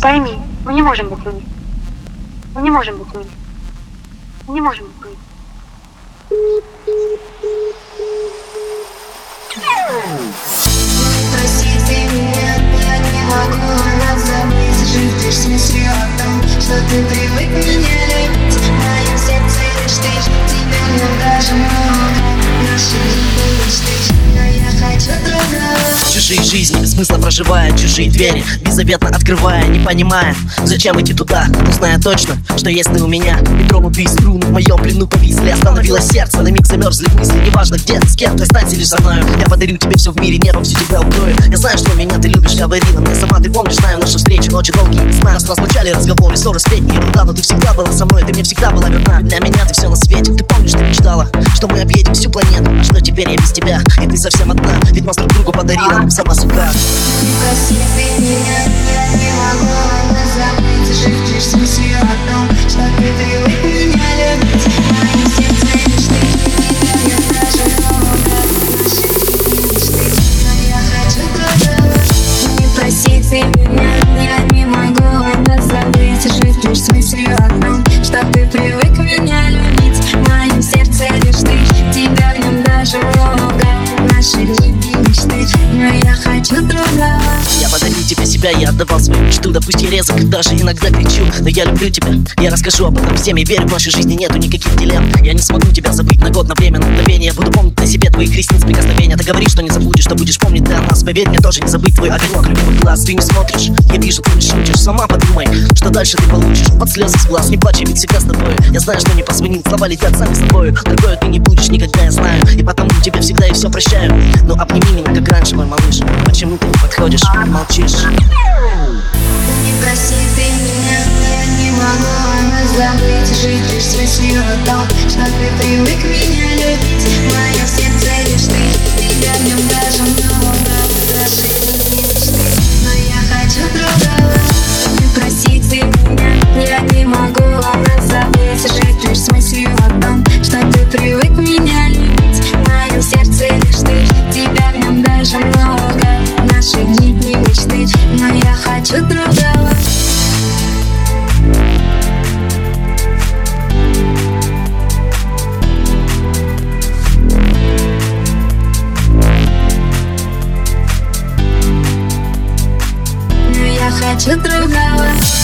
Пойми, мы не можем быть вместе. Мы не можем быть вместе. Мы не можем быть вместе. Прости ты меня, я не могу забыть. Жить лишь с мыслью о том, что ты привык меня любить. В моем сердце лишь ты, тебя в нем даже много. Наши мечты, но я хочу другого. Чужие жизни, без смысла проживая, чужие двери беззаветно открывая, не понимая, зачем идти туда, но зная точно, что есть ты у меня. Нетронутые струны в моем плену повисли, остановилось сердце, на миг замерзли мысли. Неважно где, с кем, то останься лишь со мною. Я подарю тебе все в мире, небо всю тебя укрою. Я знаю, что меня ты любишь, говорила мне сама. Ты помнишь, знаю наши встречи, ночи долгие, не знаю. Нас разлучали разговоры, ссоры, сплетни, ерунда. Но ты всегда была со мной, ты мне всегда была верна. Для меня ты все на свете, ты помнишь, ты мечтала, что мы объедем всю планету. А что теперь я без тебя, и ты совсем одна. Ведь нас друг другу подарила сама судьба. Прости ты меня, я не могу забыть. Жить лишь с мыслью о том, что ты привык меня любить. В моем сердце лишь ты, тебя я даже много. Наши мечты, но я хочу другого. Не проси ты меня, я не могу забыть. Жить лишь с мыслью о том, что ты привык меня любить. В моем сердце лишь ты, тебя в нем даже много. Наши мечты, но я хочу другого. Я подарю тебе себя, я отдавал свою мечту. Да пусть я резок, даже иногда кричу, но я люблю тебя, я расскажу об этом всем. Я верю, в нашей жизни нету никаких дилемм. Я не смогу тебя забыть на год, на время, на мгновение. Я буду помнить на себе твоих ресниц прикосновения. Ты говоришь, что не забудешь, что будешь помнить ты о нас. Поверь мне, тоже не забыть твой огонек любимый глаз. Ты не смотришь, я вижу, ты не шутишь. Сама подумай, что дальше ты получишь. Под слезы с глаз, не плачь, я ведь всегда с тобой. Я знаю, что не позвонил, слова летят сами собою. Другое ты не будешь никогда, я знаю. И потому тебе всегда и все прощаю. Но обними меня, как раньше, мой малыш. Почему ты не подходишь, молчишь? Не проси ты меня, я не могу забыть. Жить лишь с мыслью о том, что ты привык меня любить. В моем сердце лишь ты, тебя в нем даже много. Наши мечты, но я хочу другого. Не проси ты меня, я не могу забыть. Жить лишь с мыслью о том, что ты привык меня любить. В моем сердце лишь ты, тебя в нем даже много. Наши мечты, но я хочу другого. Но я хочу другого.